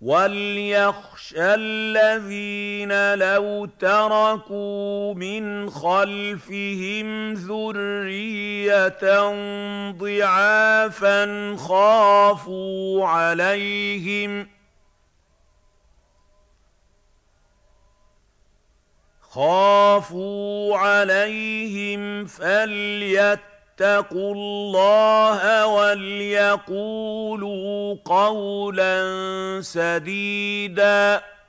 وَلْيَخْشَ الَّذِينَ لَوْ تَرَكُوا مِنْ خَلْفِهِمْ ذُرِّيَّةً ضِعَافًا خَافُوا عَلَيْهِمْ فَلْيَتَّقُوا اللَّهَ وَلْيَقُولُوا قَوْلًا سَدِيدًا